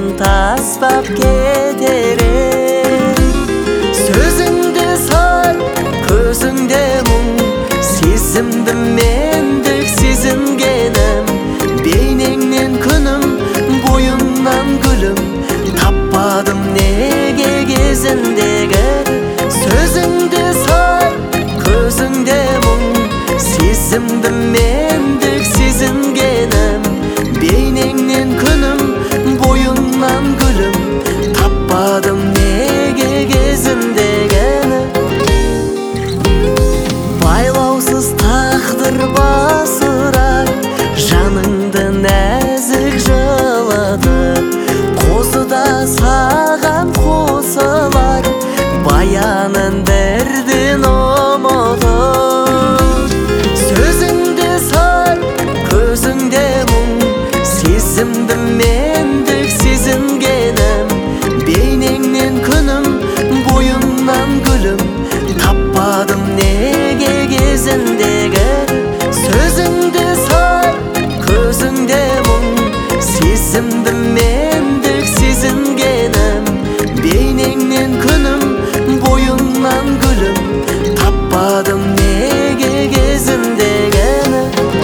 таспап кетерем. Сөзіңде сар, көзіңде мұң, сезімді мендік сезінгенім. Бейнеңнен күнім, бойыңнан гүлім, таппадым неге кезіндегі. Сөзіңде сар, көзіңде мұң, сезімді мендік сезінгенім. Бейнеңнен күнім, бойыңнан гүлім, таппадым неге кезіндегені. Байлаусыз тағдыр басырар, жаныңды нәзік жылытып, қозыда саған қосылар, баянын бірден ұмытып. Сөзіңде сар, көзіңде мұң, сезімді мендік сезінгенім. Бейнеңнен күнім, бойыңнан гүлім, таппадым неге кезіндегі. Сөзіңде сар, көзіңде мұң, сезімді мендік сезінгенім. Бейнеңнен күнім, бойыңнан гүлім, таппадым неге кезіндегені.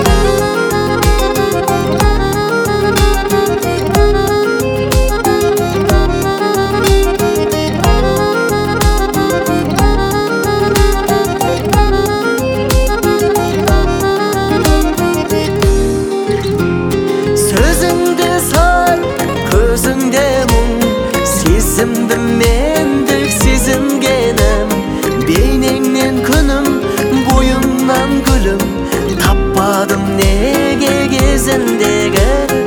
Сөзіңде сар, көзіңде мұң, сезімді мендік сезінгенім. Бейнеңнен күнім, бойыңнан гүлім, таппадым неге кезіндегі.